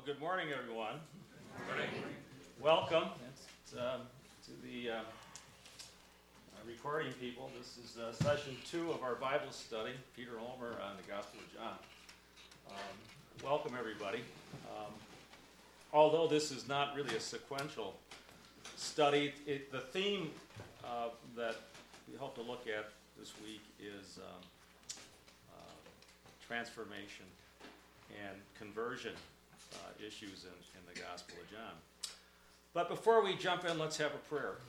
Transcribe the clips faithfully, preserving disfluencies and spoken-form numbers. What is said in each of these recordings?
good morning, everyone. Good morning. Welcome it's, um, to the uh, uh, recording people. This is uh, session two of our Bible study, Peter Ulmer on the Gospel of John. Um, welcome, everybody. Um, although this is not really a sequential study, it, the theme uh, that we hope to look at this week is um, uh, transformation and conversion uh, issues in, in the Gospel of John. But before we jump in, let's have a prayer.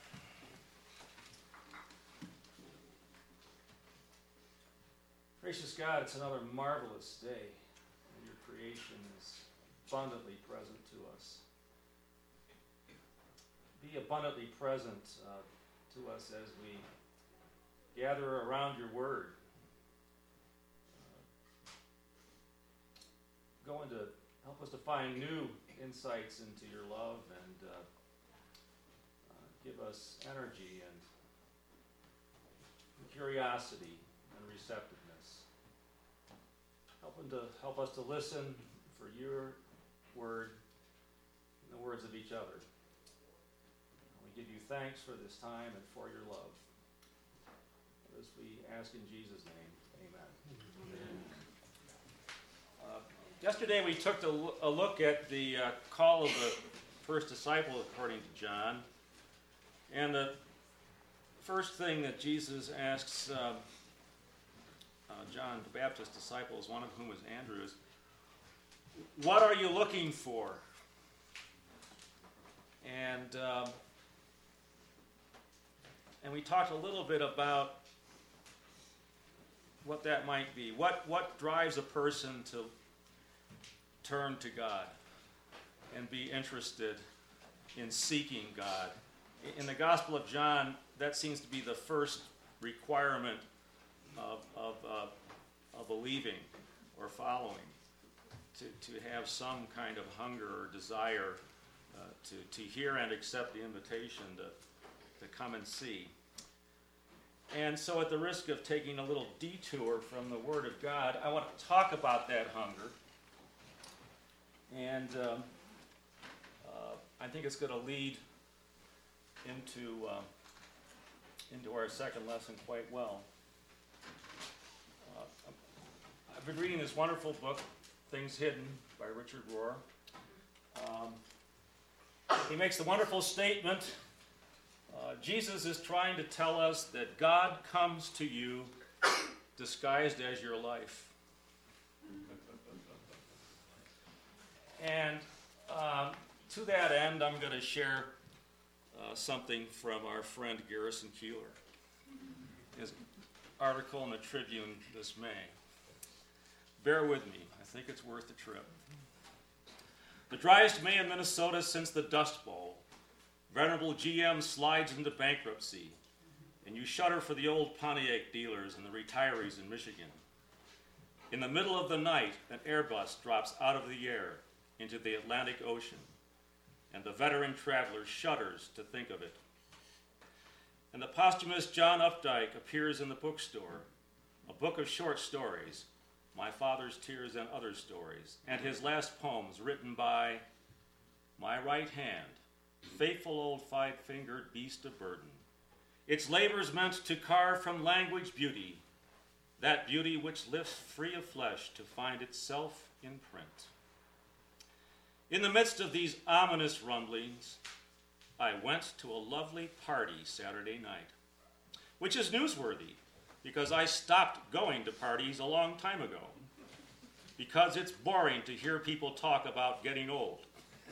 Gracious God, it's another marvelous day, and your creation is abundantly present to us. Be abundantly present uh, to us as we gather around your word. Going to help us to find new insights into your love and uh, uh, give us energy and curiosity and receptiveness. Helping to help us to listen for your word and the words of each other. We give you thanks for this time and for your love. As we ask in Jesus' name, amen. Amen. Uh, Yesterday we took a look at the uh, call of the first disciple according to John. And the first thing that Jesus asks uh, uh, John the Baptist's disciples, one of whom was Andrew, is, "What are you looking for?" And, um, and we talked a little bit about what that might be. What, what drives a person to turn to God and be interested in seeking God. In the Gospel of John, that seems to be the first requirement of, of, uh, of believing or following, to, to have some kind of hunger or desire uh, to, to hear and accept the invitation to, to come and see. And so at the risk of taking a little detour from the Word of God, I want to talk about that hunger. And um, uh, I think it's going to lead into uh, into our second lesson quite well. Uh, I've been reading this wonderful book, Things Hidden, by Richard Rohr. Um, he makes the wonderful statement, uh, Jesus is trying to tell us that God comes to you disguised as your life. And um, to that end, I'm going to share uh, something from our friend Garrison Keillor. His article in the Tribune this May. Bear with me. I think it's worth the trip. The driest May in Minnesota since the Dust Bowl. Venerable G M slides into bankruptcy, and you shudder for the old Pontiac dealers and the retirees in Michigan. In the middle of the night, an Airbus drops out of the air into the Atlantic Ocean, and the veteran traveler shudders to think of it. And the posthumous John Updike appears in the bookstore, a book of short stories, My Father's Tears and Other Stories, and his last poems written by my right hand, faithful old five-fingered beast of burden. Its labors meant to carve from language beauty, that beauty which lifts free of flesh to find itself in print. In the midst of these ominous rumblings, I went to a lovely party Saturday night, which is newsworthy because I stopped going to parties a long time ago, because it's boring to hear people talk about getting old.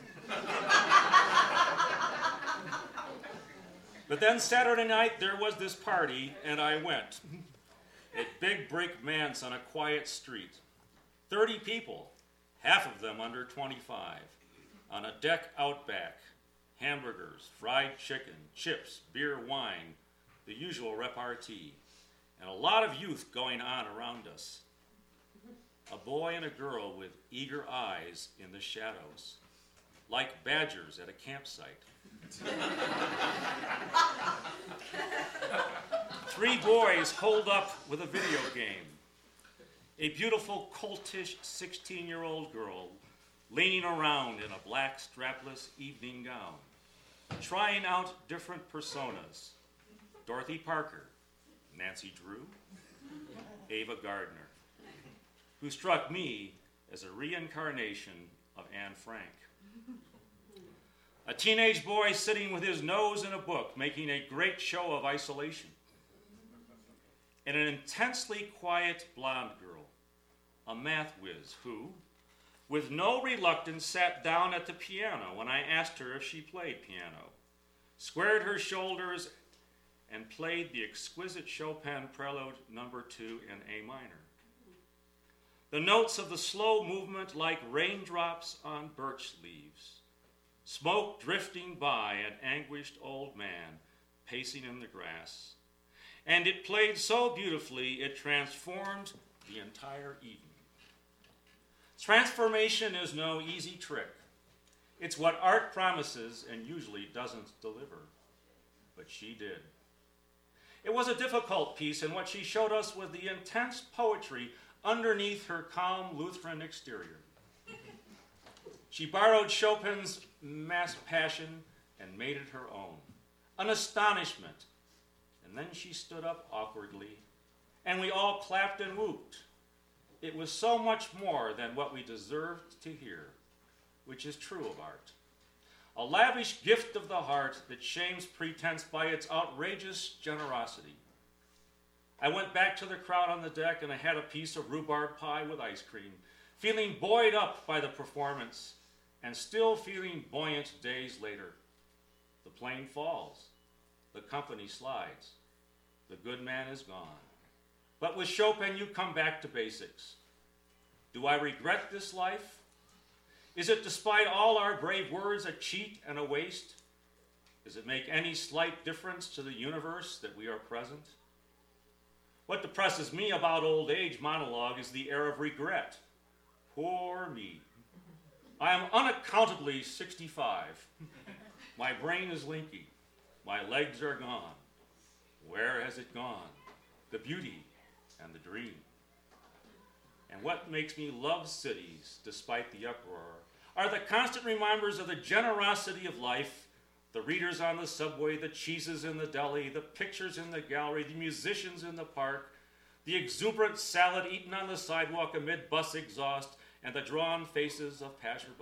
But then Saturday night there was this party, and I went. A big brick manse on a quiet street. Thirty people. Half of them under twenty-five, on a deck out back, hamburgers, fried chicken, chips, beer, wine, the usual repartee, and a lot of youth going on around us. A boy and a girl with eager eyes in the shadows, like badgers at a campsite. Three boys holed up with a video game. A beautiful, coltish sixteen-year-old girl leaning around in a black strapless evening gown, trying out different personas. Dorothy Parker, Nancy Drew, Ava Gardner, who struck me as a reincarnation of Anne Frank. A teenage boy sitting with his nose in a book, making a great show of isolation. And an intensely quiet blonde girl, a math whiz, who, with no reluctance, sat down at the piano when I asked her if she played piano, squared her shoulders, and played the exquisite Chopin Prelude number two in A minor. The notes of the slow movement like raindrops on birch leaves, smoke drifting by an anguished old man pacing in the grass. And it played so beautifully, it transformed the entire evening. Transformation is no easy trick. It's what art promises and usually doesn't deliver. But she did. It was a difficult piece, and what she showed us was the intense poetry underneath her calm Lutheran exterior. She borrowed Chopin's mass passion and made it her own. An astonishment. And then she stood up awkwardly, and we all clapped and whooped. It was so much more than what we deserved to hear, which is true of art. A lavish gift of the heart that shames pretense by its outrageous generosity. I went back to the crowd on the deck, and I had a piece of rhubarb pie with ice cream, feeling buoyed up by the performance, and still feeling buoyant days later. The plane falls. The company slides. The good man is gone. But with Chopin, you come back to basics. Do I regret this life? Is it, despite all our brave words, a cheat and a waste? Does it make any slight difference to the universe that we are present? What depresses me about old age monologue is the air of regret. Poor me. I am unaccountably sixty-five. My brain is linky. My legs are gone. Where has it gone? The beauty and the dream. And what makes me love cities despite the uproar are the constant reminders of the generosity of life, the readers on the subway, the cheeses in the deli, the pictures in the gallery, the musicians in the park, the exuberant salad eaten on the sidewalk amid bus exhaust, and the drawn faces of passersby.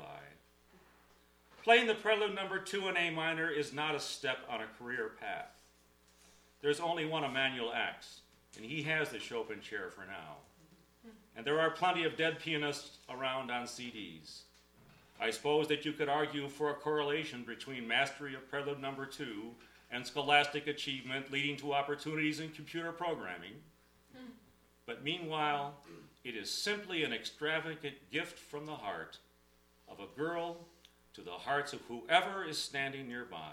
Playing the Prelude number two in A minor is not a step on a career path. There's only one Emanuel Ax, and he has the Chopin chair for now. And there are plenty of dead pianists around on C Ds. I suppose that you could argue for a correlation between mastery of Prelude number two and scholastic achievement leading to opportunities in computer programming. But meanwhile, it is simply an extravagant gift from the heart of a girl to the hearts of whoever is standing nearby.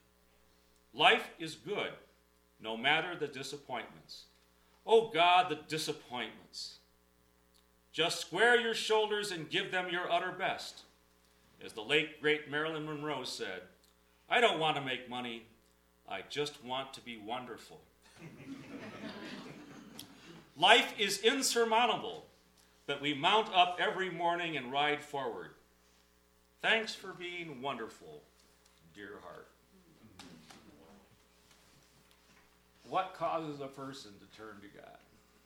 Life is good, no matter the disappointments. Oh God, the disappointments. Just square your shoulders and give them your utter best. As the late, great Marilyn Monroe said, I don't want to make money, I just want to be wonderful. Life is insurmountable, but we mount up every morning and ride forward. Thanks for being wonderful, dear heart. What causes a person to turn to God?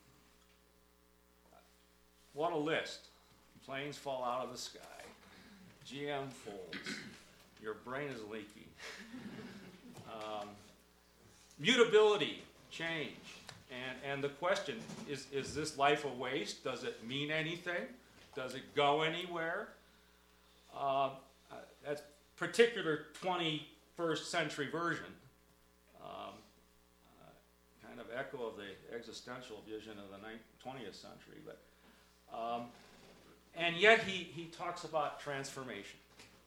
What a list. Planes fall out of the sky. G M folds. Your brain is leaky. Um, mutability, change. And, and the question, is, is this life a waste? Does it mean anything? Does it go anywhere? Uh, that's particular twenty-first century version. Um, uh, kind of echo of the existential vision of the twentieth century. But, um, and yet he, he talks about transformation.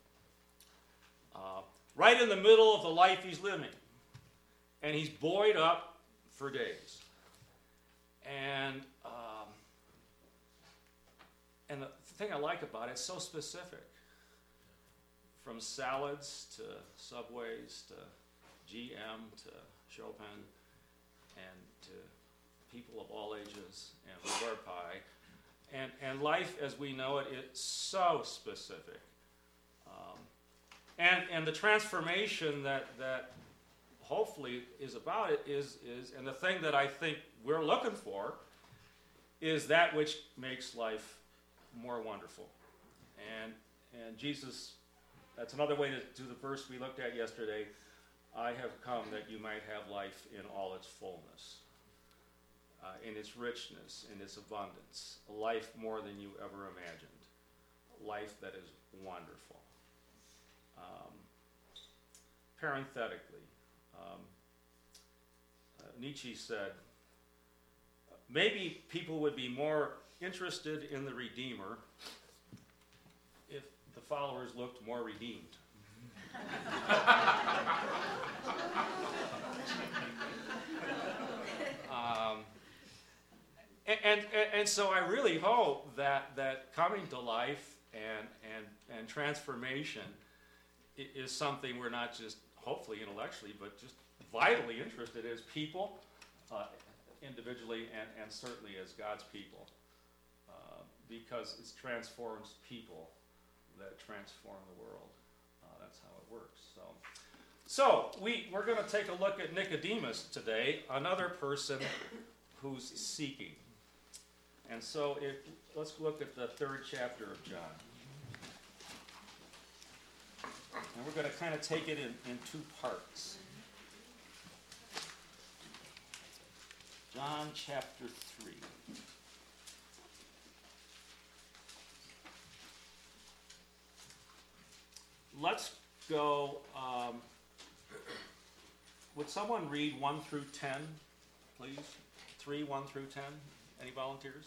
Uh, right in the middle of the life he's living. And he's buoyed up for days. And um, and the thing I like about it, it's so specific. From salads to subways to G M to Chopin and to people of all ages and rhubarb pie. and, and life as we know it is so specific. Um, and, and the transformation that, that hopefully is about it is, is, and the thing that I think we're looking for is that which makes life more wonderful. And, and Jesus, that's another way to do the verse we looked at yesterday. I have come that you might have life in all its fullness, uh, in its richness, in its abundance, a life more than you ever imagined, a life that is wonderful. Um, parenthetically, um, uh, Nietzsche said, maybe people would be more interested in the Redeemer if the followers looked more redeemed. um, and, and, and so I really hope that, that coming to life and, and, and transformation is something we're not just hopefully intellectually, but just vitally interested as people, uh, individually and, and certainly as God's people, uh, because it transforms people that transform the world. Uh, that's how it works. So, so we, we're going to take a look at Nicodemus today, another person who's seeking. And so if, let's look at the third chapter of John. And we're going to kind of take it in, in two parts. John chapter three. Let's go, um, would someone read one through ten, please? three, one through ten. Any volunteers?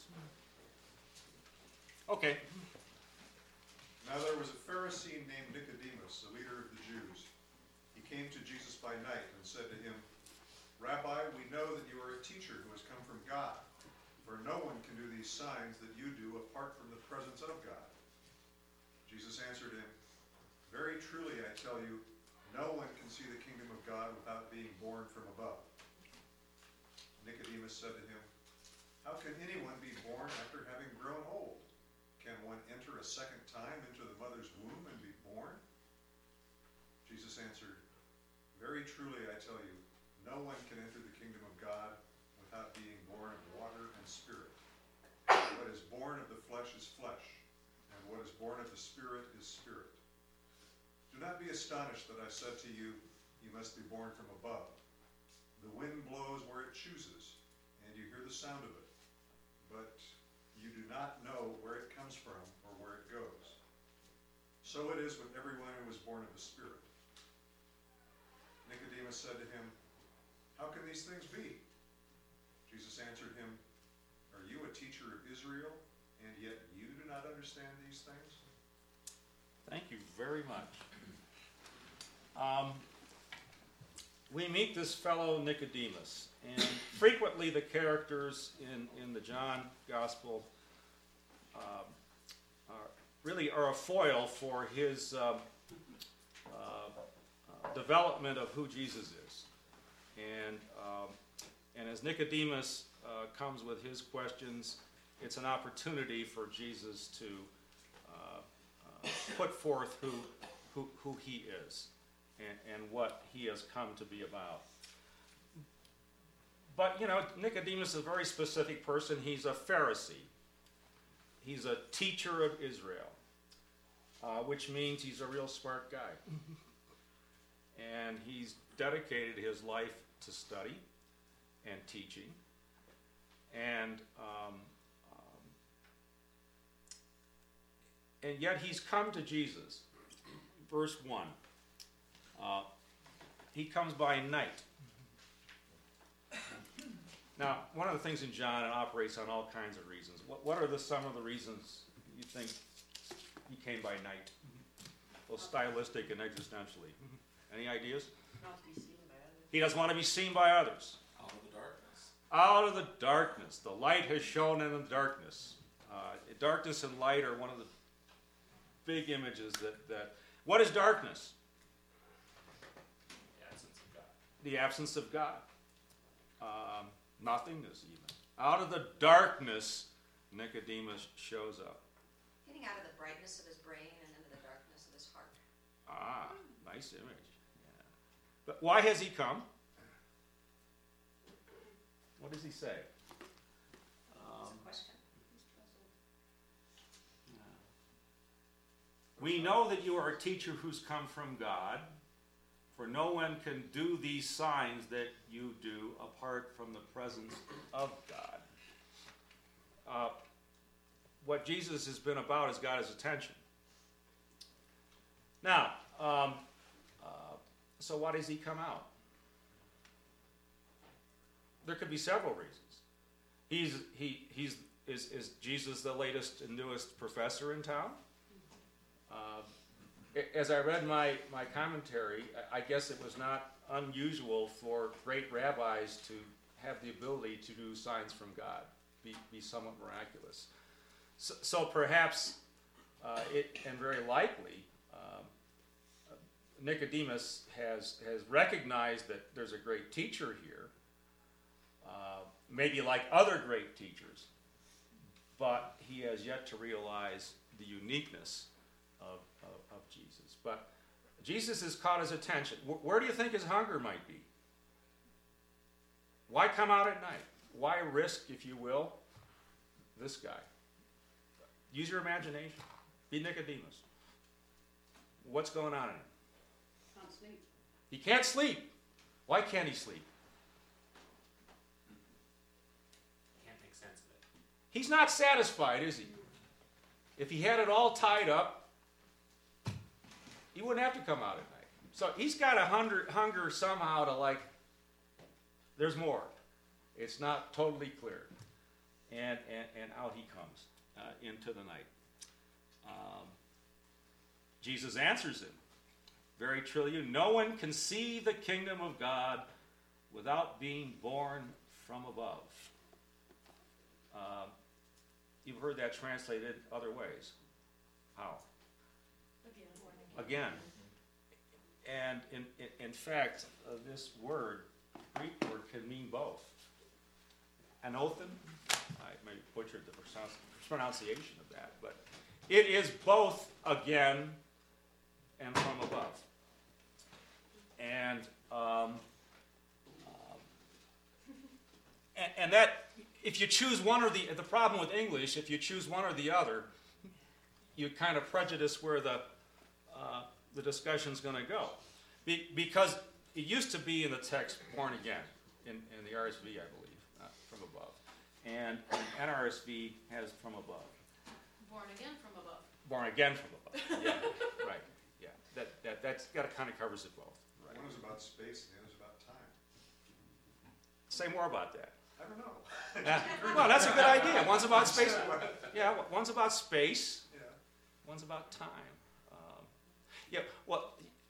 Okay. Now there was a Pharisee named Nicodemus, the leader of the Jews. He came to Jesus by night and said to him, Rabbi, we know that you are a teacher who has come from God, for no one can do these signs that you do apart from the presence of God. Jesus answered him, Very truly I tell you, no one can see the kingdom of God without being born from above. Nicodemus said to him, How can anyone be born after having grown old? Can one enter a second time into the mother's womb and be born? Jesus answered, Very truly I tell you, no one can enter the kingdom of God without being born of water and spirit. What is born of the flesh is flesh, and what is born of the Spirit is spirit. Do not be astonished that I said to you, you must be born from above. The wind blows where it chooses, and you hear the sound of it, but you do not know where it comes from or where it goes. So it is with everyone who is born of the Spirit. Nicodemus said to him, How can these things be? Jesus answered him, Are you a teacher of Israel, and yet you do not understand these things? Thank you very much. Um, we meet this fellow Nicodemus, and frequently the characters in, in the John Gospel uh, are, really are a foil for his uh, uh, uh, development of who Jesus is. And, um, and as Nicodemus uh, comes with his questions, it's an opportunity for Jesus to uh, uh, put forth who, who, who he is and, and what he has come to be about. But, you know, Nicodemus is a very specific person. He's a Pharisee. He's a teacher of Israel, uh, which means he's a real smart guy. And he's dedicated his life to study and teaching. And um, um, and yet he's come to Jesus. Verse one. Uh, he comes by night. Now, one of the things in John, it operates on all kinds of reasons. What, what are the some of the reasons you think he came by night? Both stylistic and existentially. Any ideas? Not to be seen by others. He doesn't want to be seen by others. Out of the darkness. Out of the darkness. The light has shone in the darkness. Uh, darkness and light are one of the big images that, that... What is darkness? The absence of God. The absence of God. Um, nothingness even. Out of the darkness, Nicodemus shows up. Getting out of the brightness of his brain and into the darkness of his heart. Ah, nice image. Yeah. But why has he come? What does he say? That's Um, a question. We know that you are a teacher who's come from God, for no one can do these signs that you do apart from the presence of God. Uh, what Jesus has been about has got his attention. Now, um, uh, so why does he come out? There could be several reasons. He's he he's is is Jesus the latest and newest professor in town? Uh, as I read my, my commentary, I guess it was not unusual for great rabbis to have the ability to do signs from God, be, be somewhat miraculous. So, so perhaps, uh, it, and very likely, um, Nicodemus has, has recognized that there's a great teacher here, uh, maybe like other great teachers, but he has yet to realize the uniqueness Of, of, of Jesus. But Jesus has caught his attention. Where, where do you think his hunger might be? Why come out at night? Why risk, if you will, this guy? Use your imagination. Be Nicodemus. What's going on in him? Can't sleep. He can't sleep. Why can't he sleep? Can't make sense of it. He's not satisfied, is he? If he had it all tied up, he wouldn't have to come out at night. So he's got a hunger, hunger somehow to like, there's more. It's not totally clear. And, and, and out he comes uh, into the night. Um, Jesus answers him very truly, no one can see the kingdom of God without being born from above. Uh, you've heard that translated other ways. How? Again. And in, in, in fact, uh, this word, Greek word, can mean both. Anothen, I may butcher the pronunciation of that, but it is both again and from above. And, um, um, and, and that, if you choose one or the, the problem with English, if you choose one or the other, you kind of prejudice where the Uh, the discussion's going to go. Be, because it used to be in the text, born again, in, in the R S V, I believe, uh, from above. And N R S V has from above. Born again from above. Born again from above. Yeah, right. Yeah, that, that, that's got to kind of covers it both. Right. One is about space and the other is about time. Say more about that. I don't know. Yeah. Well, that's a good idea. One's about space. Yeah, one's about space. Yeah. One's about time. Yeah, well,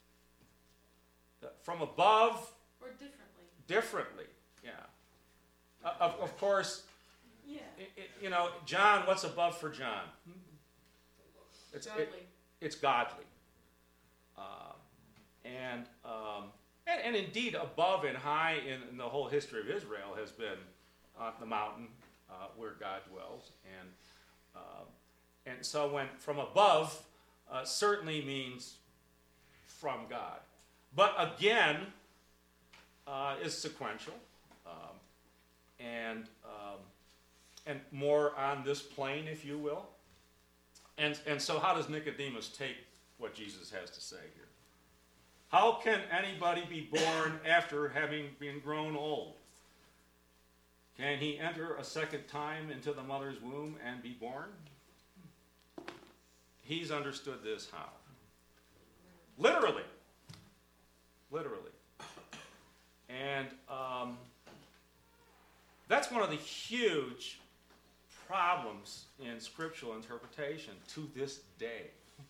from above. Or differently. Differently, yeah. Uh, of, of course, Yeah. it, it, you know, John, what's above for John? It's Godly. It, it's godly. Uh, and, um, and and indeed, above and high in, in the whole history of Israel has been on the mountain uh, where God dwells. And, uh, and so when from above uh, certainly means from God. But again, uh, is sequential, um, and um, and more on this plane, if you will. And and so, how does Nicodemus take what Jesus has to say here? How can anybody be born after having been grown old? Can he enter a second time into the mother's womb and be born? He's understood this how? Literally. Literally. And um, that's one of the huge problems in scriptural interpretation to this day.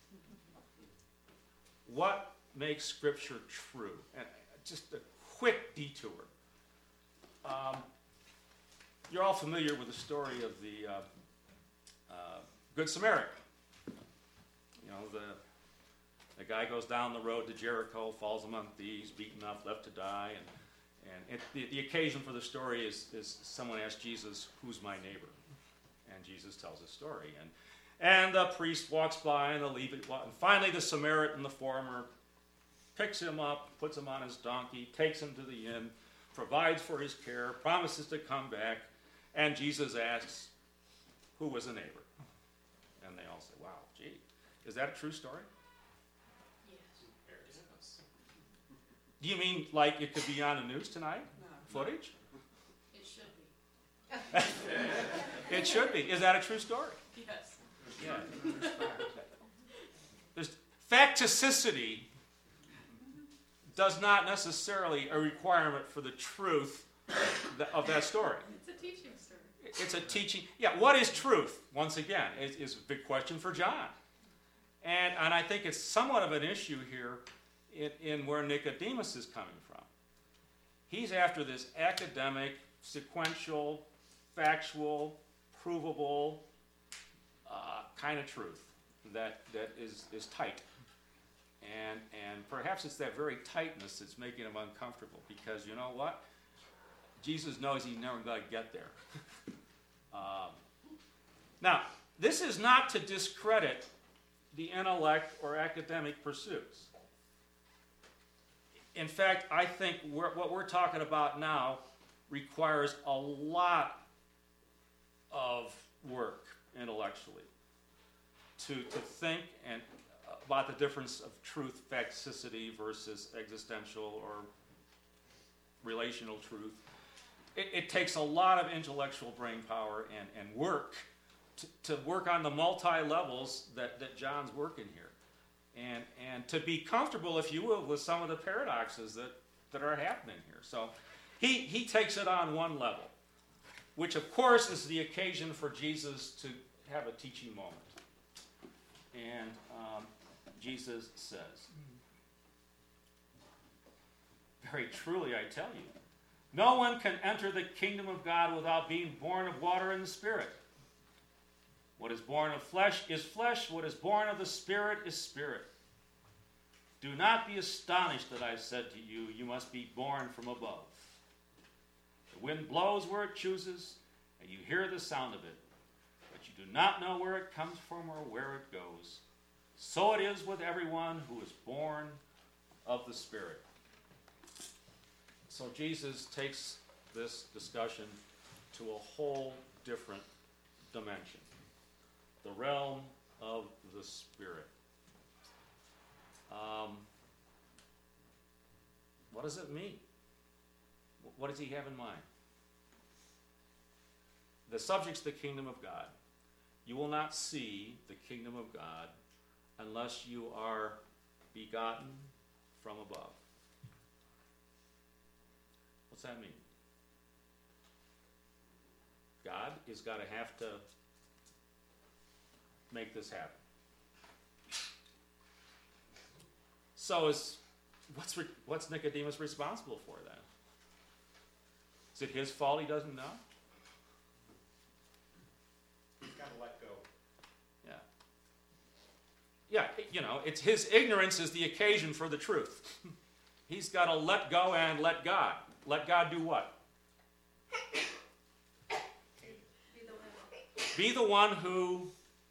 What makes Scripture true? And just a quick detour. Um, you're all familiar with the story of the uh, uh, Good Samaritan. You know, the the guy goes down the road to Jericho, falls among thieves, beaten up, left to die, and and it, the, the occasion for the story is is someone asked Jesus, "Who's my neighbor?" And Jesus tells a story. And, and the priest walks by, and the Levite walks, and finally the Samaritan, the former, picks him up, puts him on his donkey, takes him to the inn, provides for his care, promises to come back, and Jesus asks, who was a neighbor? And they all say, wow, gee, is that a true story? Yes. Very famous. Do you mean like it could be on the news tonight? Footage? It should be. It should be. Is that a true story? Yes. Yeah. There's facticity does not necessarily a requirement for the truth of that story. It's a teaching story. It's a teaching. Yeah, what is truth? Once again, is, is a big question for John. And, and I think it's somewhat of an issue here in, in where Nicodemus is coming from. He's after this academic, sequential, factual, provable uh, kind of truth that, that is, is tight. And, and perhaps it's that very tightness that's making him uncomfortable, because you know what? Jesus knows he's never going to get there. um, now, this is not to discredit the intellect or academic pursuits. In fact, I think we're, what we're talking about now requires a lot of work intellectually to, to think and about the difference of truth, facticity versus existential or relational truth. It, it takes a lot of intellectual brain power and, and work to, to work on the multi-levels that, that John's working here. And, and to be comfortable, if you will, with some of the paradoxes that, that are happening here. So he, he takes it on one level, which of course is the occasion for Jesus to have a teaching moment. And um, Jesus says, very truly I tell you, no one can enter the kingdom of God without being born of water and the Spirit. What is born of flesh is flesh. What is born of the Spirit is spirit. Do not be astonished that I said to you, you must be born from above. The wind blows where it chooses, and you hear the sound of it, but you do not know where it comes from or where it goes. So it is with everyone who is born of the Spirit. So Jesus takes this discussion to a whole different dimension. The realm of the Spirit. Um, what does it mean? What does he have in mind? The subject's the kingdom of God. You will not see the kingdom of God unless you are begotten from above. What's that mean? God is going to have to make this happen. So is what's re, what's Nicodemus responsible for then? Is it his fault he doesn't know? He's got to let go. Yeah. Yeah, you know, it's his ignorance is the occasion for the truth. He's got to let go and let God. Let God do what? Be the one. Be the one who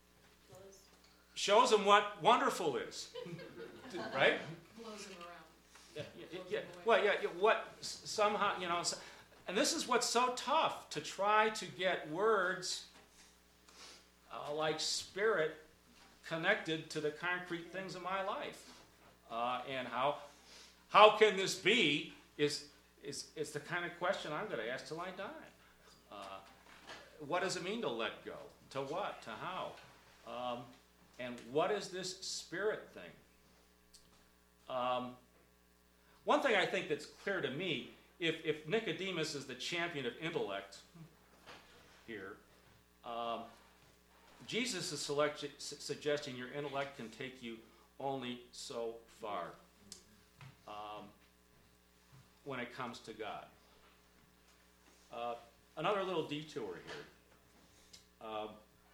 shows him what wonderful is. Right? Blows him around. Yeah, yeah, yeah. Well, yeah, yeah, what somehow, you know, so, and this is what's so tough, to try to get words uh, like spirit connected to the concrete things of my life. Uh, and how how can this be is, is, is the kind of question I'm going to ask till I die. Uh, what does it mean to let go? To what? To how? Um, and what is this spirit thing? Um, one thing I think that's clear to me, if, if Nicodemus is the champion of intellect here, um, Jesus is select, su- suggesting your intellect can take you only so far um, when it comes to God. Uh, another little detour here. Um,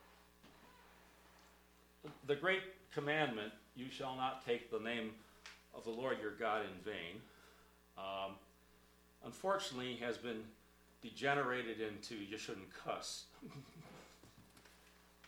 the great commandment, you shall not take the name of the Lord your God in vain, um, unfortunately has been degenerated into you shouldn't cuss.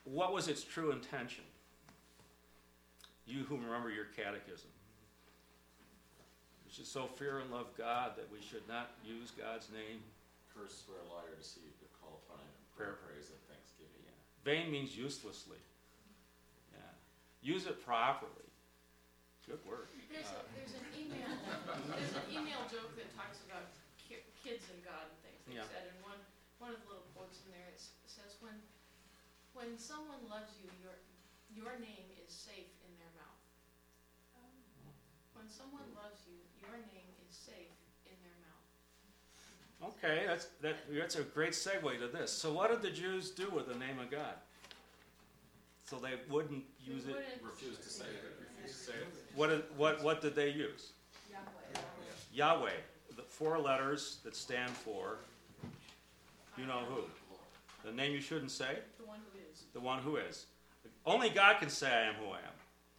what was its true intention? You who remember your catechism. We should so fear and love God that we should not use God's name. Curse, swear, liar, deceive, to call upon him, Prayer. prayer, praise, and thanksgiving. Yeah. Vain means uselessly. Yeah. Use it properly. Good word. There's, a, Uh, there's an email, there's an email joke that talks about ki- kids and God and things they Yeah. said, and one, one of the little quotes in there, it s- says, when, when someone loves you, your, your name is safe in their mouth. When someone loves you, your name is safe in their mouth. Okay, that's that. That's a great segue to this. So, what did the Jews do with the name of God? So they wouldn't You use it. wouldn't- Refuse to say it. Refuse to say it. What did, what what did they use? Yahweh. The four letters that stand for. You know who? The name you shouldn't say. The one who is. The one who is. Only God can say, "I am who I am."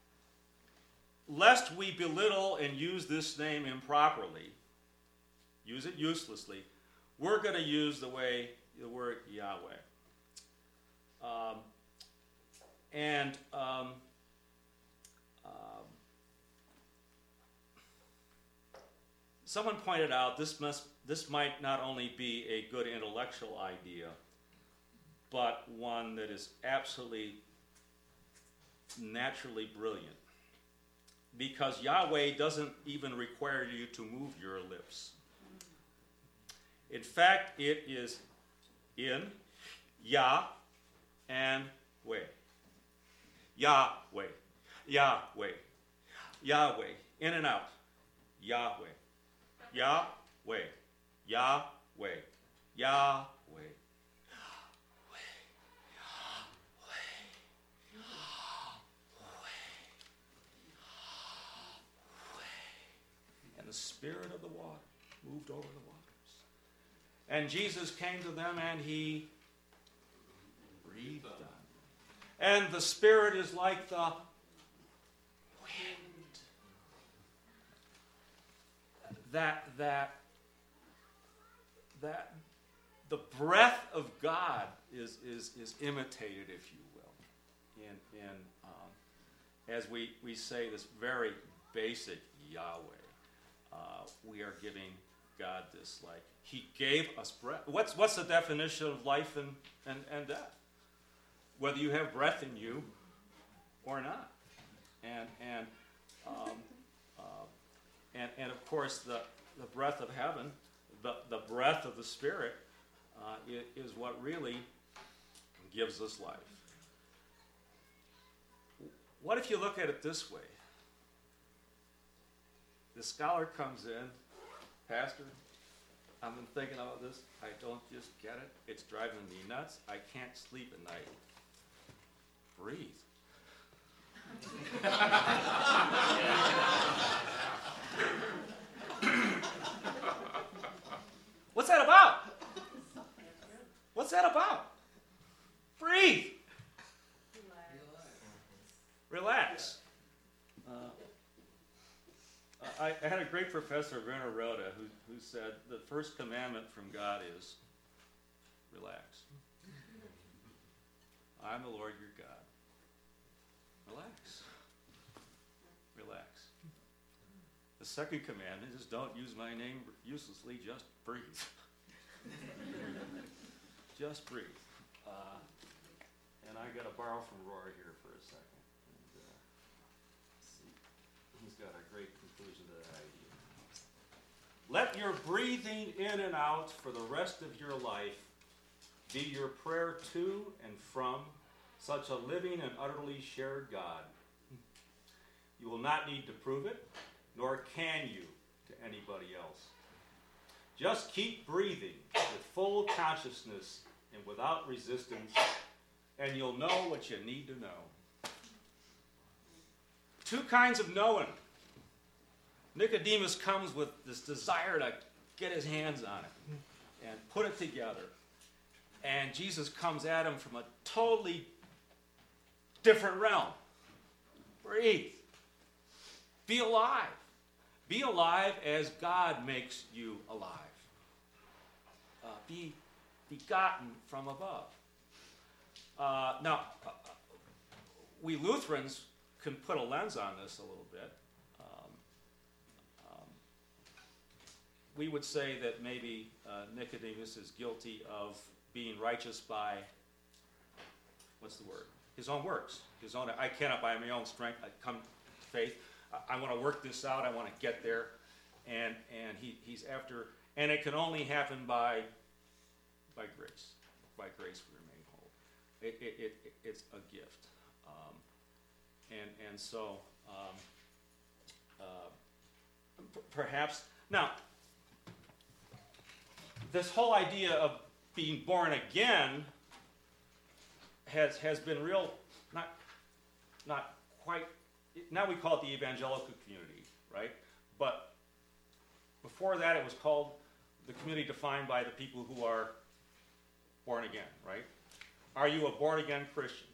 Lest we belittle and use this name improperly, use it uselessly, we're going to use the way the word Yahweh. Um, and um, um, someone pointed out this must this might not only be a good intellectual idea, but one that is absolutely naturally brilliant. Because Yahweh doesn't even require you to move your lips. In fact, it is in Yah and Way. Yahweh, Yahweh, Yahweh, in and out. Yahweh, Yahweh, Yahweh, Yahweh. And the Spirit of the water moved over the waters. And Jesus came to them and he breathed on them. And the Spirit is like the wind. That, that, that, the breath of God is, is, is imitated, if you will, in, in um, as we, we say this very basic Yahweh. Uh, we are giving God this, like, he gave us breath. What's, what's the definition of life and, and, and death? Whether you have breath in you or not. And, and, um, uh, and, and of course, the, the breath of heaven, the, the breath of the Spirit, uh, is, is what really gives us life. What if you look at it this way? The scholar comes in, Pastor, I've been thinking about this. I don't just get it. It's driving me nuts. I can't sleep at night. Breathe. What's that about? What's that about? Breathe. Relax. Uh, I, I had a great professor, Werner Rhoda, who, who said the first commandment from God is relax. I'm the Lord your God. Relax. Relax. The second commandment is don't use my name uselessly, just breathe. Just breathe. Uh, and I got to borrow from Roy here for a second. And, uh, see. He's got a great conclusion to that idea. Let your breathing in and out for the rest of your life be your prayer to and from such a living and utterly shared God. You will not need to prove it, nor can you to anybody else. Just keep breathing with full consciousness and without resistance, and you'll know what you need to know. Two kinds of knowing. Nicodemus comes with this desire to get his hands on it and put it together. And Jesus comes at him from a totally different realm. Breathe. Be alive. Be alive as God makes you alive. Uh, be begotten from above. Uh, now, uh, we Lutherans can put a lens on this a little bit. Um, um, we would say that maybe uh, Nicodemus is guilty of being righteous by, what's the word? His own works. His own. I cannot by my own strength I come to faith. I, I want to work this out. I want to get there, and and he, he's after. And it can only happen by by grace. By grace we remain whole. It, it, it, it's a gift. Um, and and so um, uh, p- perhaps now this whole idea of being born again has has been real, not not quite. Now we call it the evangelical community, right? But before that, it was called the community defined by the people who are born again, right? Are you a born again Christian?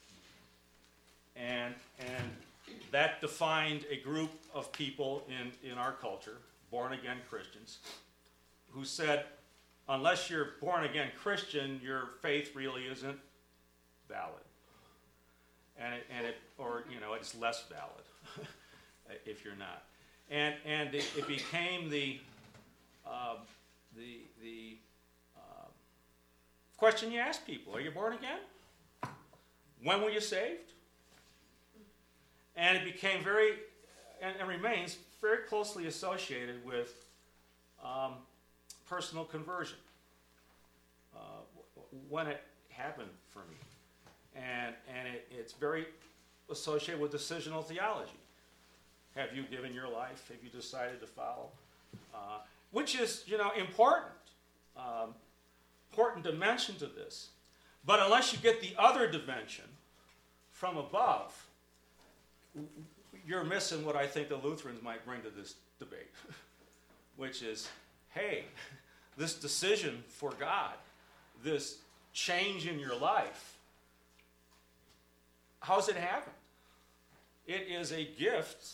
And and that defined a group of people in, in our culture, born again Christians, who said, unless you're born again Christian, your faith really isn't valid. And it, and it or you know, it's less valid if you're not. And and it, it became the uh, the the uh, question you ask people: are you born again? When were you saved? And it became very, and, and remains very closely associated with um, personal conversion. Uh, when it happened for me, and and it, it's very associated with decisional theology. Have you given your life? Have you decided to follow? Uh, which is, you know, important, um, important dimension to this. But unless you get the other dimension from above, you're missing what I think the Lutherans might bring to this debate, which is, hey, this decision for God, this change in your life, how's it happen? It is a gift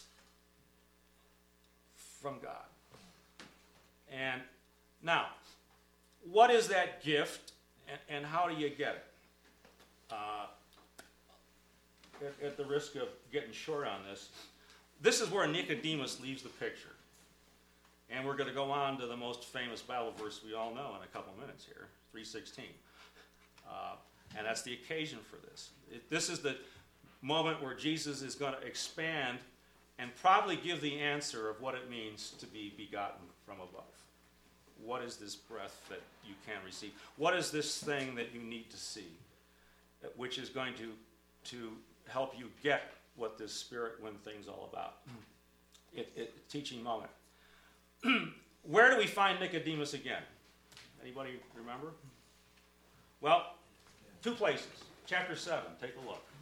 from God. And now, what is that gift, and, and how do you get it? Uh, at, at the risk of getting short on this, this is where Nicodemus leaves the picture. And we're going to go on to the most famous Bible verse we all know in a couple minutes here, three sixteen. Uh, and that's the occasion for this. It, this is the moment where Jesus is going to expand and probably give the answer of what it means to be begotten from above. What is this breath that you can receive? What is this thing that you need to see, which is going to, to help you get what this Spirit win thing's all about? It, it, teaching moment. Where do we find Nicodemus again? Anybody remember? Well, two places. Chapter seven, take a look.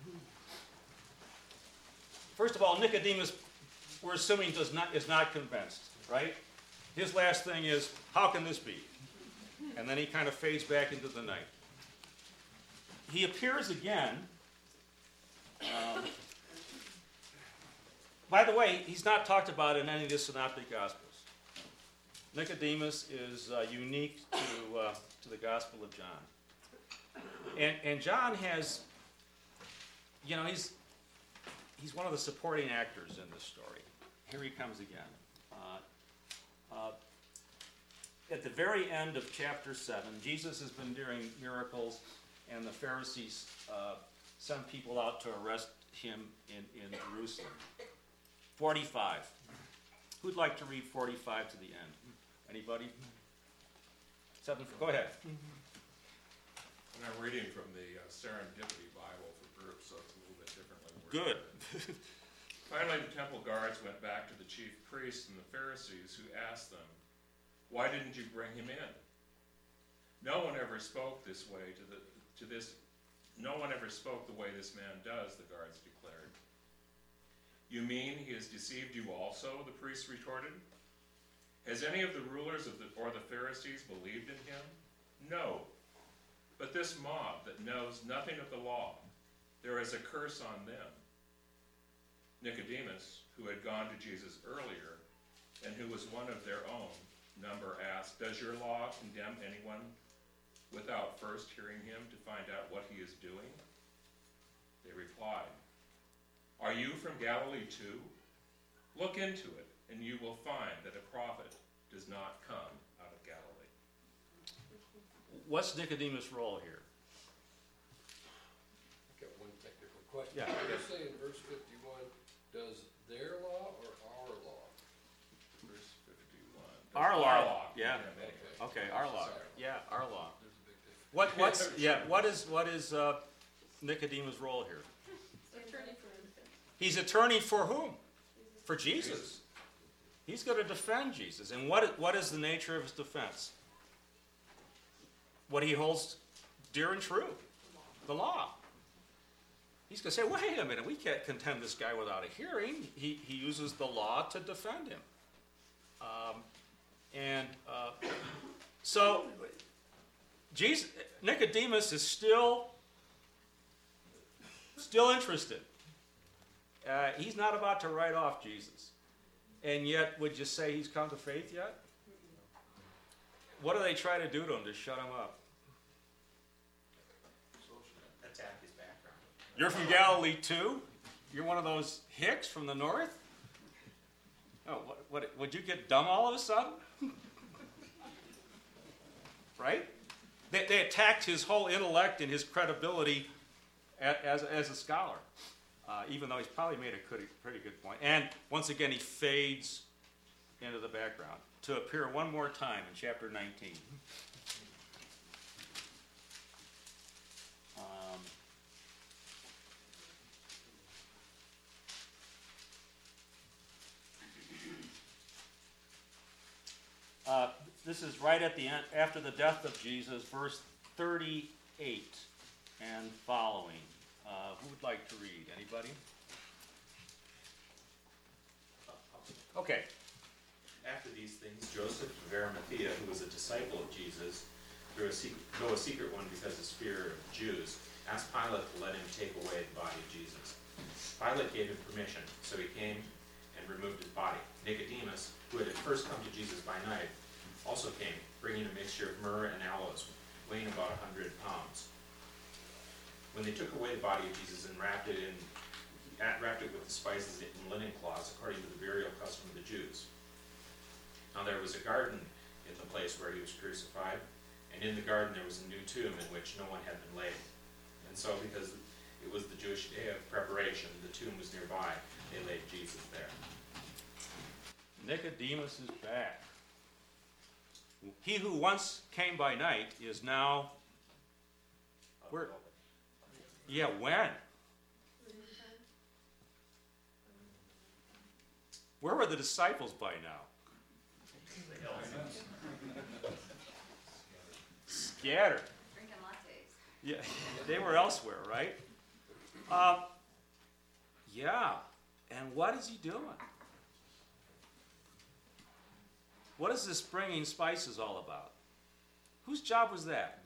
First of all, Nicodemus, we're assuming, does not, is not convinced, right? His last thing is, how can this be? And then he kind of fades back into the night. He appears again. Um, by the way, he's not talked about in any of the Synoptic Gospels. Nicodemus is uh, unique to, uh, to the Gospel of John. And, and John has, you know, he's, he's one of the supporting actors in this story. Here he comes again. Uh, uh, at the very end of chapter seven, Jesus has been doing miracles, and the Pharisees uh, send people out to arrest him in, in Jerusalem. forty-five. Who'd like to read forty-five to the end? Anybody? Seven. Go ahead. And I'm reading from the uh, Serendipity Bible for groups, so it's a little bit differently worded. Good. Finally, the temple guards went back to the chief priests and the Pharisees, who asked them, "Why didn't you bring him in?" No one ever spoke this way to the to this. No one ever spoke the way this man does, the guards declared. "You mean he has deceived you also?" the priests retorted. "Has any of the rulers of the or the Pharisees believed in him? No. But this mob that knows nothing of the law, there is a curse on them." Nicodemus, who had gone to Jesus earlier, and who was one of their own number, asked, "Does your law condemn anyone without first hearing him to find out what he is doing? They replied, "Are you from Galilee too? Look into it, and you will find that a prophet does not come out of Galilee." What's Nicodemus' role here? I've got one technical question. Yeah. You're saying verse fifty-one, does their law or our law? Verse fifty-one. Our law, yeah. maybe. Okay, our law. Sorry. Yeah, our law. There's a big difference. What, what's, yeah, what is, what is uh, Nicodemus' role here? Attorney for defense. He's attorney for whom? For Jesus. He's going to defend Jesus. And what, what is the nature of his defense? What he holds dear and true. The law. He's going to say, wait a minute, we can't condemn this guy without a hearing. He, he uses the law to defend him. Um, and uh, so Jesus, Nicodemus is still, still interested. Uh, he's not about to write off Jesus. And yet, would you say he's come to faith yet? What do they try to do to him to shut him up? Attack his background. You're from Galilee too? You're one of those hicks from the north? Oh, what, what, would you get dumb all of a sudden? Right? They, they attacked his whole intellect and his credibility a- as, as a scholar, uh, even though he's probably made a pretty, pretty good point. And once again, he fades into the background to appear one more time in chapter nineteen. Um, Uh, this is right at the end, after the death of Jesus, verse thirty-eight and following. Uh, who would like to read? Anybody? Okay. After these things, Joseph of Arimathea, who was a disciple of Jesus, though a secret, though a secret one because of fear of the Jews, asked Pilate to let him take away the body of Jesus. Pilate gave him permission, so he came and removed his body. Nicodemus, who had at first come to Jesus by night, also came, bringing a mixture of myrrh and aloes, weighing about a hundred pounds. When they took away the body of Jesus and wrapped it in, wrapped it with the spices in linen cloths, according to the burial custom of the Jews. Now there was a garden in the place where he was crucified, and in the garden there was a new tomb in which no one had been laid. And so, because it was the Jewish day of preparation, the tomb was nearby, they laid Jesus there. Nicodemus is back. He who once came by night is now, where? Yeah, when? Where were the disciples by now? Scattered. Drinking lattes. Yeah, they were elsewhere, right? Um, yeah, and what is he doing? What is this bringing spices all about? Whose job was that?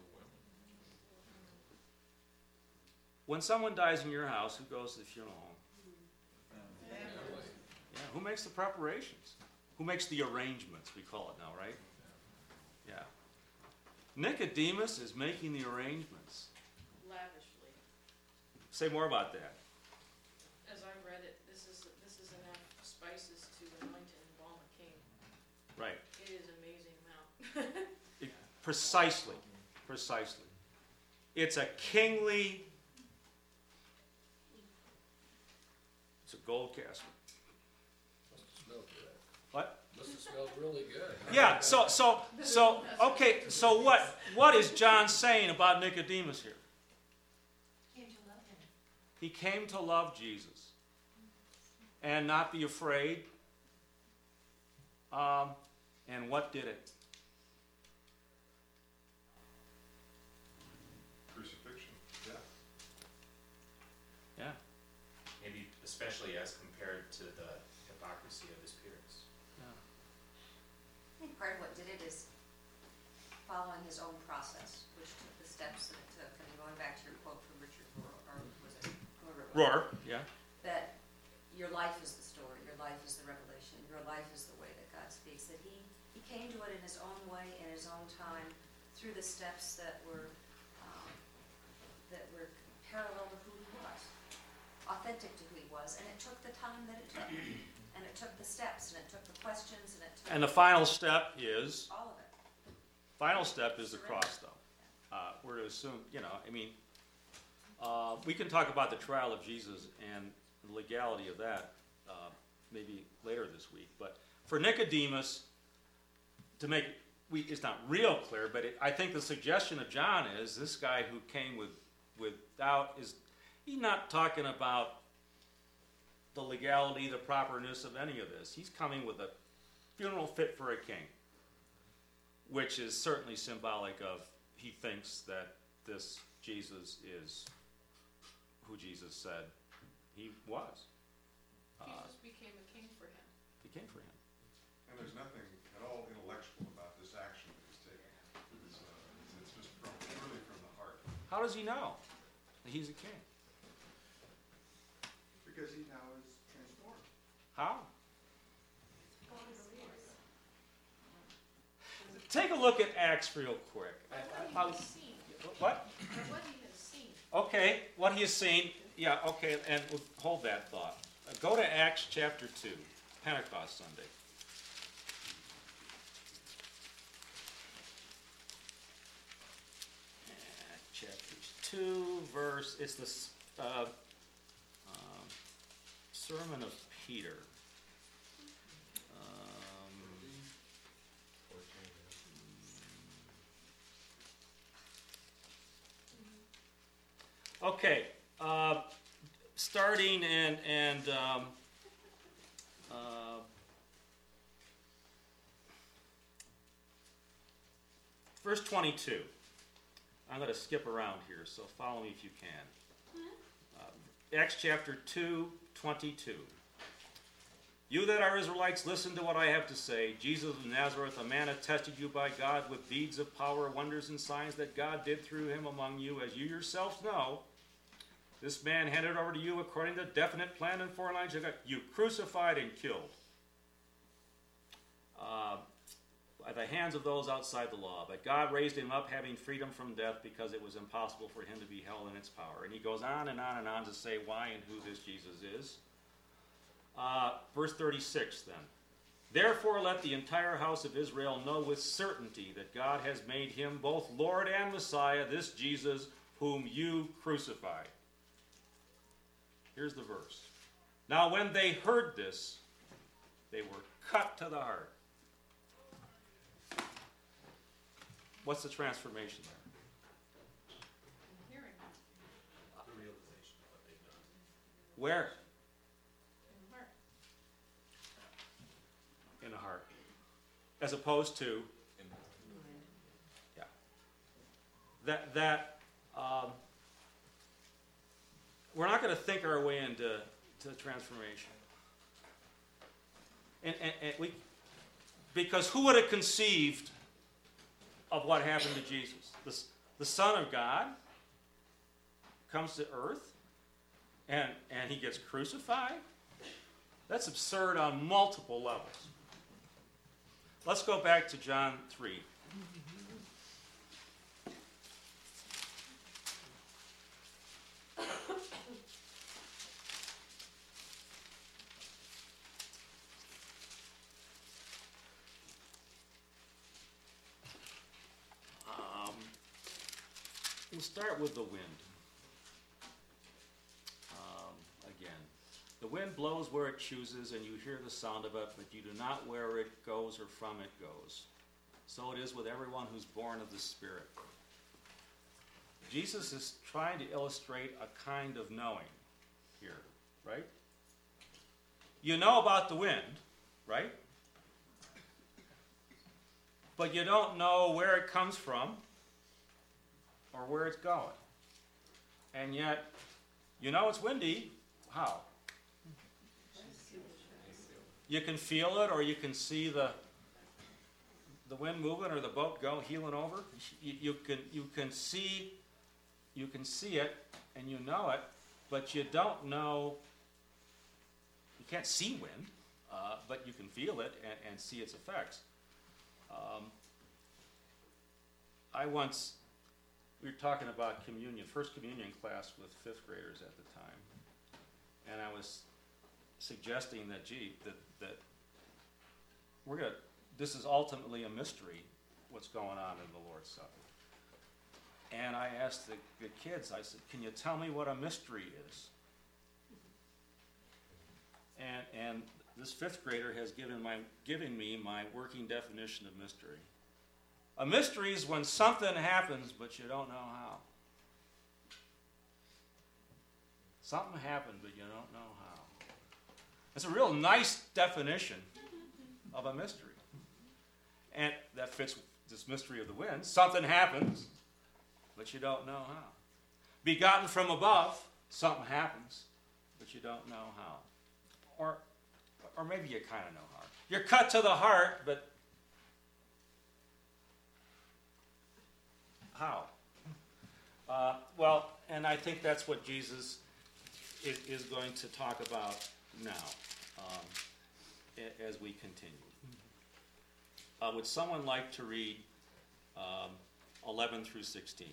When someone dies in your house, who goes to the funeral home? Yeah, who makes the preparations? Who makes the arrangements, we call it now, right? Yeah. Nicodemus is making the arrangements. Lavishly. Say more about that. As I read it, this is, this is enough spices to anoint and embalm a king. Right. It is an amazing amount. It, precisely. Precisely. It's a kingly, it's a gold casket. Must have smelled good. What? Must have smelled really good. Yeah, so, so, so, okay, so what, what is John saying about Nicodemus here? Came to love him. He came to love Jesus and not be afraid. Um, and what did it? Crucifixion, yeah. Yeah. Maybe especially as compared to the hypocrisy of his peers. I think part of what did it is following his own process, which took the steps that it took. I mean, going back to your quote from Richard Rohr, or was it whoever it was? Roar, yeah. That your life is the story, your life is the revelation, your life is the way that God speaks. That he, he came to it in his own way, in his own time, through the steps that were, um, that were parallel to who he was, authentic to who he was, and it took the time that it took. And it took the steps, and it took the questions, and it took And the final step is, all of it. final step is the cross, though. Uh, we're to assume, you know, I mean, uh, we can talk about the trial of Jesus and the legality of that uh, maybe later this week. But for Nicodemus, to make we, it's not real clear, but it, I think the suggestion of John is this guy who came with without is he's not talking about the legality, the properness of any of this. He's coming with a funeral fit for a king, which is certainly symbolic of he thinks that this Jesus is who Jesus said he was. Uh, Jesus became a king for him. he came for him. And there's nothing at all intellectual about this action that he's taking. It's, uh, it's, it's just from, purely from the heart. How does he know that he's a king? Because he now is transformed. How? Take a look at Acts real quick. But what he I- I- has seen, what? or what he has seen. Okay, what he has seen. Yeah, okay, and we'll hold that thought. Uh, go to Acts chapter two, Pentecost Sunday. Acts chapter two, verse, it's the s- uh, um, Sermon of Peter. Um, Okay, uh, starting and and um, uh, verse twenty-two. I'm going to skip around here, so follow me if you can. Uh, Acts chapter two, twenty-two. You that are Israelites, listen to what I have to say. Jesus of Nazareth, a man attested you by God with deeds of power, wonders, and signs that God did through him among you, as you yourselves know. This man handed over to you according to definite plan and foreknowledge that you crucified and killed uh, by the hands of those outside the law. But God raised him up, having freedom from death, because it was impossible for him to be held in its power. And he goes on and on and on to say why and who this Jesus is. Uh, verse thirty-six then. Therefore let the entire house of Israel know with certainty that God has made him both Lord and Messiah, this Jesus whom you crucified. Here's the verse. Now when they heard this, they were cut to the heart. What's the transformation there? In hearing, The realization of what they've done. Where? in heart. In the heart. As opposed to, In yeah, that, that um, we're not going to think our way into to transformation. And, and, and we, because who would have conceived of what happened to Jesus? The, the Son of God comes to earth and, and he gets crucified? That's absurd on multiple levels. Let's go back to John three. Um, we'll start with the wind. Um, again. The wind blows where it chooses, and you hear the sound of it, but you do not where it goes or from it goes. So it is with everyone who's born of the Spirit. Jesus is trying to illustrate a kind of knowing here, right? You know about the wind, right? But you don't know where it comes from or where it's going. And yet, you know it's windy. How? You can feel it, or you can see the the wind moving, or the boat go heeling over. You, you can you can see you can see it, and you know it, but you don't know. You can't see wind, uh, but you can feel it and, and see its effects. Um, I once, we were talking about communion, first communion class with fifth graders at the time. And I was suggesting that, gee, that, that we're gonna, this is ultimately a mystery, what's going on in the Lord's Supper. And I asked the, the kids, I said, can you tell me what a mystery is? And, and this fifth grader has given, my, given me my working definition of mystery. A mystery is when something happens, but you don't know how. Something happened, but you don't know how. It's a real nice definition of a mystery. And that fits this mystery of the wind. Something happens, but you don't know how. Begotten from above, something happens, but you don't know how. Or, or maybe you kind of know how. You're cut to the heart, but how? Uh, well, and I think that's what Jesus is, is going to talk about now um, a- as we continue. Uh, would someone like to read um, eleven through sixteen?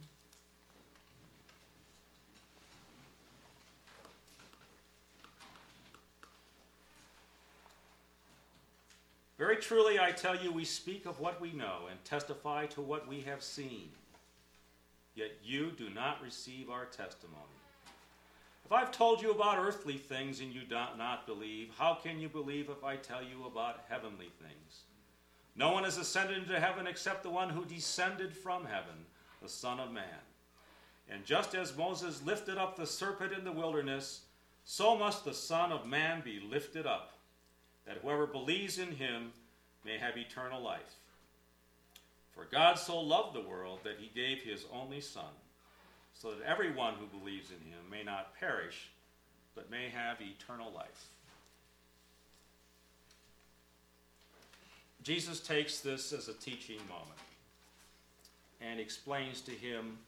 Very truly, I tell you, we speak of what we know and testify to what we have seen. Yet you do not receive our testimony. If I've told you about earthly things and you do not believe, how can you believe if I tell you about heavenly things? No one has ascended into heaven except the one who descended from heaven, the Son of Man. And just as Moses lifted up the serpent in the wilderness, so must the Son of Man be lifted up, that whoever believes in him may have eternal life. For God so loved the world that he gave his only Son, so that everyone who believes in him may not perish, but may have eternal life. Jesus takes this as a teaching moment and explains to him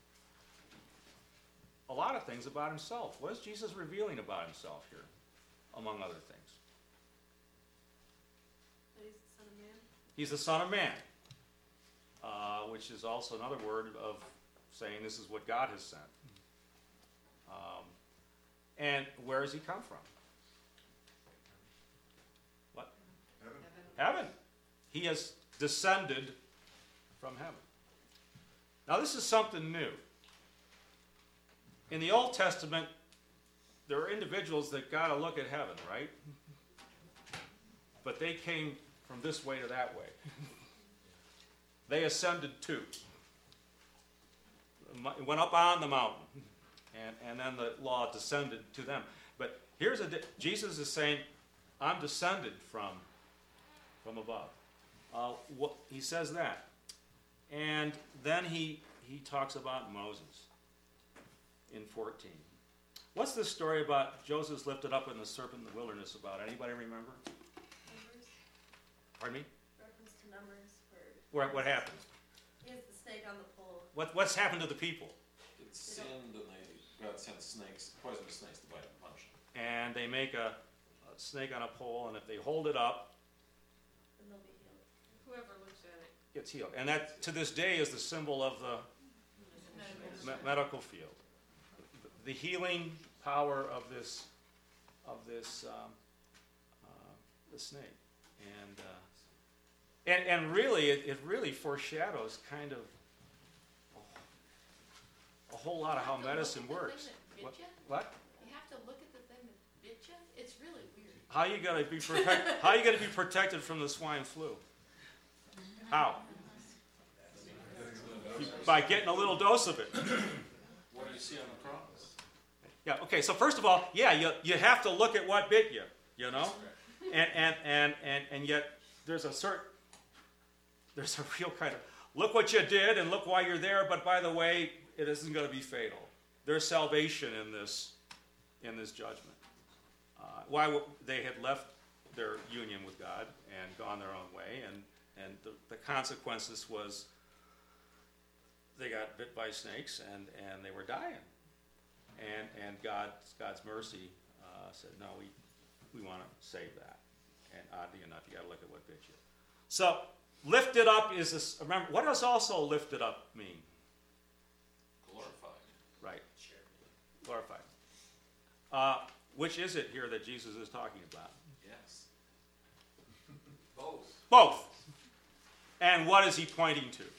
a lot of things about himself. What is Jesus revealing about himself here, among other things? He's the Son of Man, uh, which is also another word of saying this is what God has sent. Um, and where does he come from? What? Heaven. Heaven. He has descended from heaven. Now this is something new. In the Old Testament, there are individuals that got to look at heaven, right? But they came from this way to that way. They ascended too. Went up on the mountain. And, and then the law descended to them. But here's a, Jesus is saying, I'm descended from, from above. Uh, what, he says that. And then he, he talks about Moses in fourteen. What's the story about Joseph lifted up in the serpent in the wilderness about? Anybody remember? Numbers, Pardon me? reference to Numbers, where What, what happened? he has the snake on the pole. What, what's happened to the people? It sinned and they, God sent snakes, poisonous snakes to bite and punish them. And they make a, a snake on a pole, and if they hold it up, And they'll be healed. Whoever looks at it. it's healed. And that, to this day, is the symbol of the me- medical field. The healing power of this, of this, um, uh, the snake, and uh, and and really, it, it really foreshadows kind of a, a whole lot of how You have to medicine look at the works. thing that bit What? ya. What? You have to look at the thing that bit you. It's really weird. How you gonna be protect, How you gonna be protected from the swine flu? How? By getting a little dose of it. What do you see on the cross? Yeah, okay, so first of all, yeah, you, you have to look at what bit you, you know? And, and, and, and, and yet there's a certain, there's a real kind of, look what you did and look why you're there, but by the way, it isn't going to be fatal. There's salvation in this, in this judgment. Uh, why w- they had left their union with God and gone their own way, and, and the, the consequences was they got bit by snakes and, and they were dying. And and God, God's mercy uh, said, no, we we want to save that. And oddly enough, you got to look at what bit you. So lifted up is, this, remember, what does also lifted up mean? Glorified. Right. Glorified. Uh, which is it here that Jesus is talking about? Yes. Both. Both. And what is he pointing to?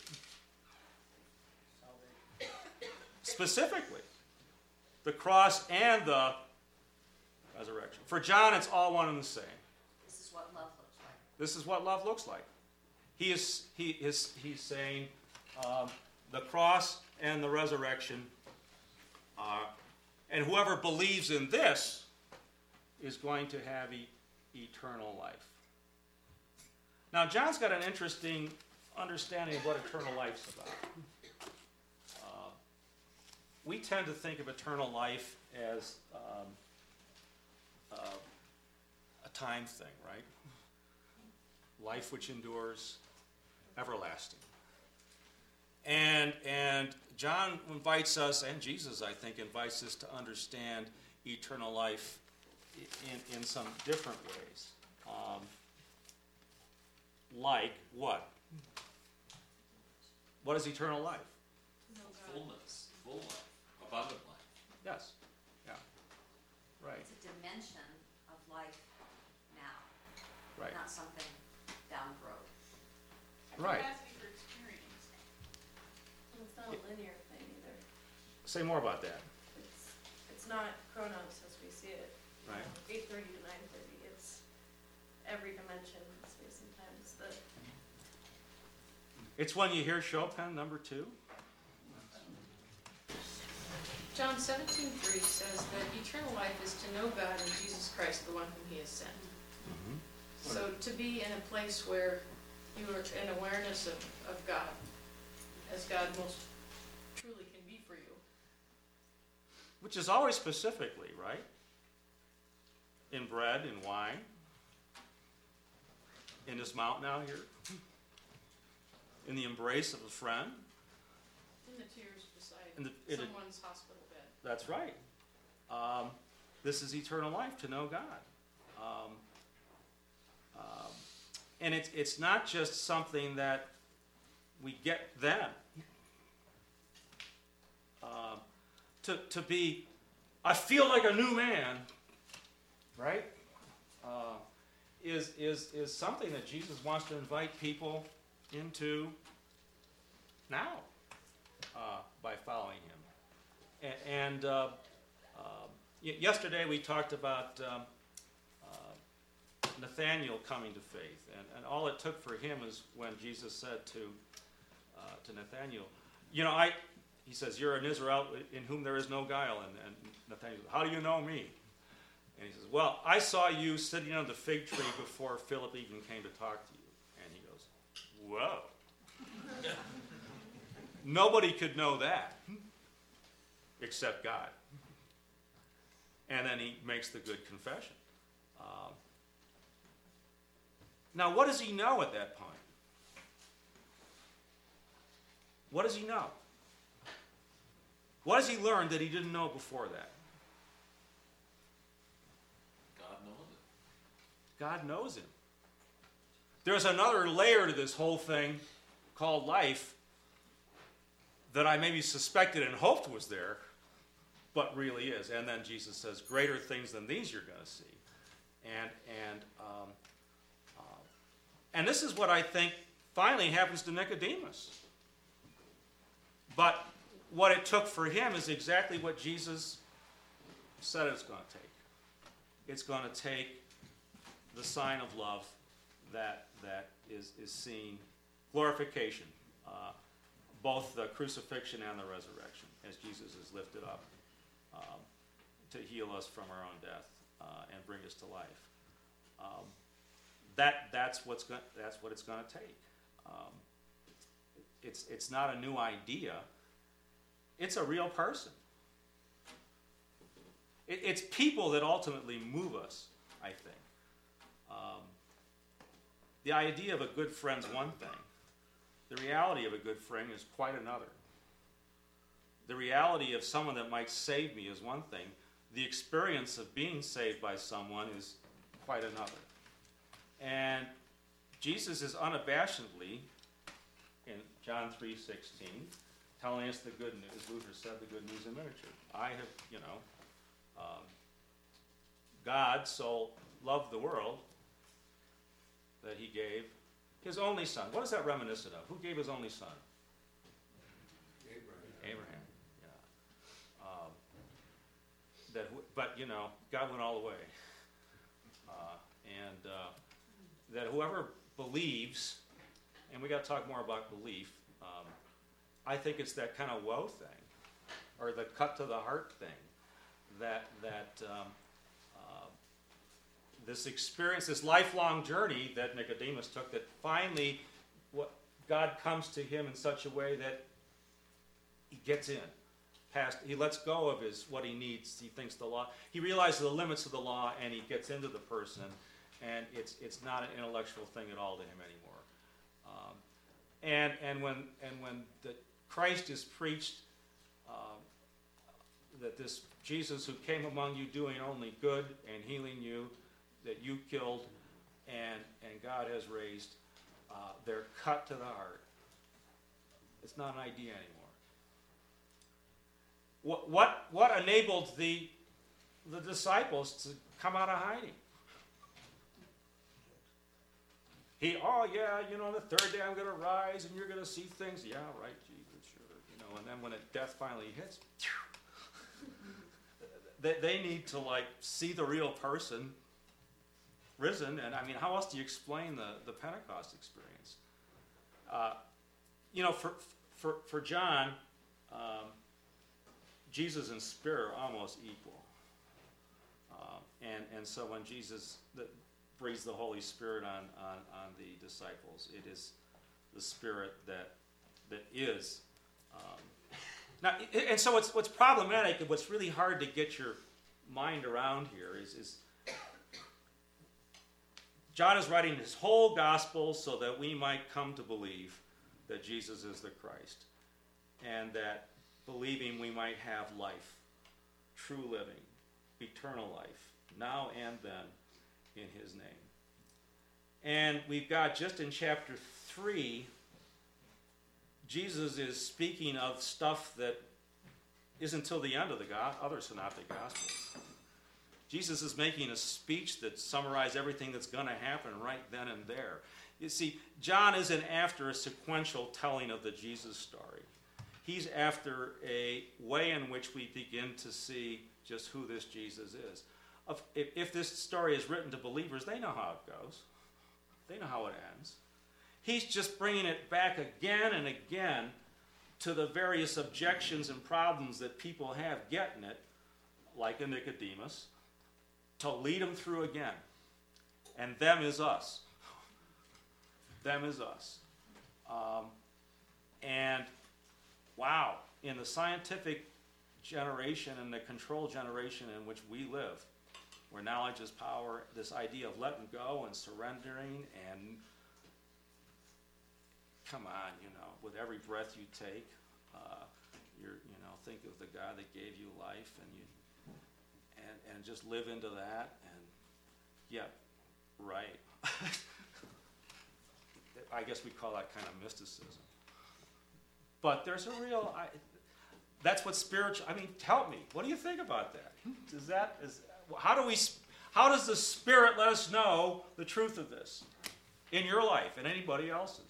Specifically, the cross and the resurrection. For John, it's all one and the same. This is what love looks like. This is what love looks like. He is he is he's saying um, the cross and the resurrection are, and whoever believes in this is going to have e- eternal life. Now, John's got an interesting understanding of what eternal life's about. Uh, we tend to think of eternal life as um, uh, a time thing, right? Life which endures, everlasting. And and John invites us, and Jesus, I think, invites us to understand eternal life in, in some different ways. Um, like what? What is eternal life? No God. Fullness, full life, abundant life. Yes. Yeah. Right. It's a dimension of life now, Right. not something down the road. Right. Capacity for experience. And it's not a linear thing either. Say more about that. It's, it's not chronos as we see it. Right. Eight thirty to nine thirty, it's every dimension, space and time. It's the, It's when you hear Chopin number two. John seventeen three says that eternal life is to know God and Jesus Christ, the one whom he has sent. So to be in a place where you are in awareness of, of God, as God most truly can be for you. Which is always specifically, right? In bread, in wine, in this mountain out here, in the embrace of a friend. In the tears beside In the- in the- someone's hospital bed. That's right. Um, this is eternal life, to know God. Um, um, and it's, it's not just something that we get then. Um, to, to be, I feel like a new man, right? Uh, is, is, is something that Jesus wants to invite people into now uh, by following him. A- And uh, uh, y- yesterday we talked about um, uh, Nathaniel coming to faith, and, and all it took for him is when Jesus said to uh, to Nathaniel, "You know, I," he says, "You're an Israelite in whom there is no guile." And, and Nathaniel says, "How do you know me?" And he says, "Well, I saw you sitting on the fig tree before Philip even came to talk to you." And he goes, "Whoa." Nobody could know that except God. And then he makes the good confession. Um, now, what does he know at that point? What does he know? What has he learned that he didn't know before that? God knows it. God knows him. There's another layer to this whole thing called life that I maybe suspected and hoped was there, but really is. And then Jesus says, greater things than these you're going to see. And, and, um, uh, and this is what I think finally happens to Nicodemus. But what it took for him is exactly what Jesus said it's going to take. It's going to take the sign of love that that is, is seen, glorification, uh, both the crucifixion and the resurrection, as Jesus is lifted up um, to heal us from our own death uh, and bring us to life. Um, that that's what's go- that's what it's going to take. Um, it's it's not a new idea. It's a real person. It, it's people that ultimately move us, I think. Um, the idea of a good friend's one thing. The reality of a good friend is quite another. The reality of someone that might save me is one thing. The experience of being saved by someone is quite another. And Jesus is unabashedly, in John three sixteen, telling us the good news. Luther said the good news in miniature. I have, you know, um, God so loved the world that he gave his only son. What is that reminiscent of? Who gave his only son? Abraham. Abraham, yeah. Um, that, who- but, you know, God went all the way. Uh, and uh, that whoever believes, and we got to talk more about belief, um, I think it's that kind of woe thing, or the cut to the heart thing, that, that um, uh, this experience, this lifelong journey that Nicodemus took, that finally what God comes to him in such a way that he gets in, past, he lets go of his what he needs. He thinks the law, he realizes the limits of the law, and he gets into the person, and it's it's not an intellectual thing at all to him anymore. Um, and and when and when the Christ is preached, um, that this Jesus who came among you doing only good and healing you, that you killed, and and God has raised, uh, they're cut to the heart. It's not an idea anymore. What, what, what enabled the, the disciples to come out of hiding? He, oh yeah, you know, the third day I'm going to rise and you're going to see things. Yeah, right, Jesus, sure. You know, and then when it, death finally hits, they, they need to like see the real person risen. And I mean, how else do you explain the, the Pentecost experience? Uh, you know, for, for, for John, um, Jesus and Spirit are almost equal. Uh, and, and so when Jesus the, breathes the Holy Spirit on, on, on the disciples, it is the Spirit that, that is. Um, now, and so what's, what's problematic and what's really hard to get your mind around here is, is John is writing his whole gospel so that we might come to believe that Jesus is the Christ, and that believing we might have life, true living, eternal life, now and then, in his name. And we've got just in chapter three, Jesus is speaking of stuff that isn't till the end of the go- other synoptic gospels. Jesus is making a speech that summarizes everything that's going to happen right then and there. You see, John isn't after a sequential telling of the Jesus story. He's after a way in which we begin to see just who this Jesus is. If, if this story is written to believers, they know how it goes. They know how it ends. He's just bringing it back again and again to the various objections and problems that people have getting it, like a Nicodemus, to lead them through again. And them is us. Them is us. Um, and wow, in the scientific generation and the control generation in which we live, where knowledge is power, this idea of letting go and surrendering and, come on, you know, with every breath you take, uh, you're, you know, think of the God that gave you life, and you, and, and just live into that, and yeah, right. I guess we call that kind of mysticism. But there's a real, I, that's what spiritual, I mean, help me. What do you think about that? Is that, is, how do we, how does the Spirit let us know the truth of this in your life and anybody else's?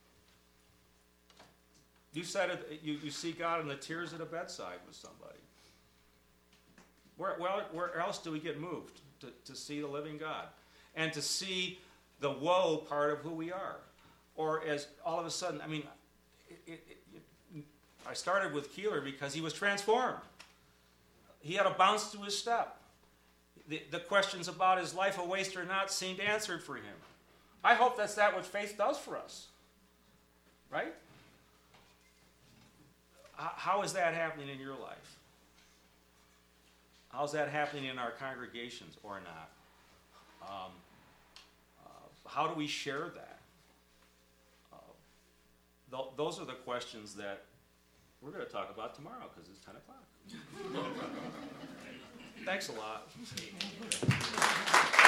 You said it, you, you see God in the tears at a bedside with somebody. Where, well, where else do we get moved to, to see the living God and to see the woe part of who we are? Or as all of a sudden, I mean, it, it, it, I started with Keeler because he was transformed. He had a bounce to his step. The, the questions about is life a waste or not seemed answered for him. I hope that's that what faith does for us. Right? How, how is that happening in your life? How's that happening in our congregations or not? Um, uh, how do we share that? Th- those are the questions that we're going to talk about tomorrow because it's ten o'clock. Thanks a lot.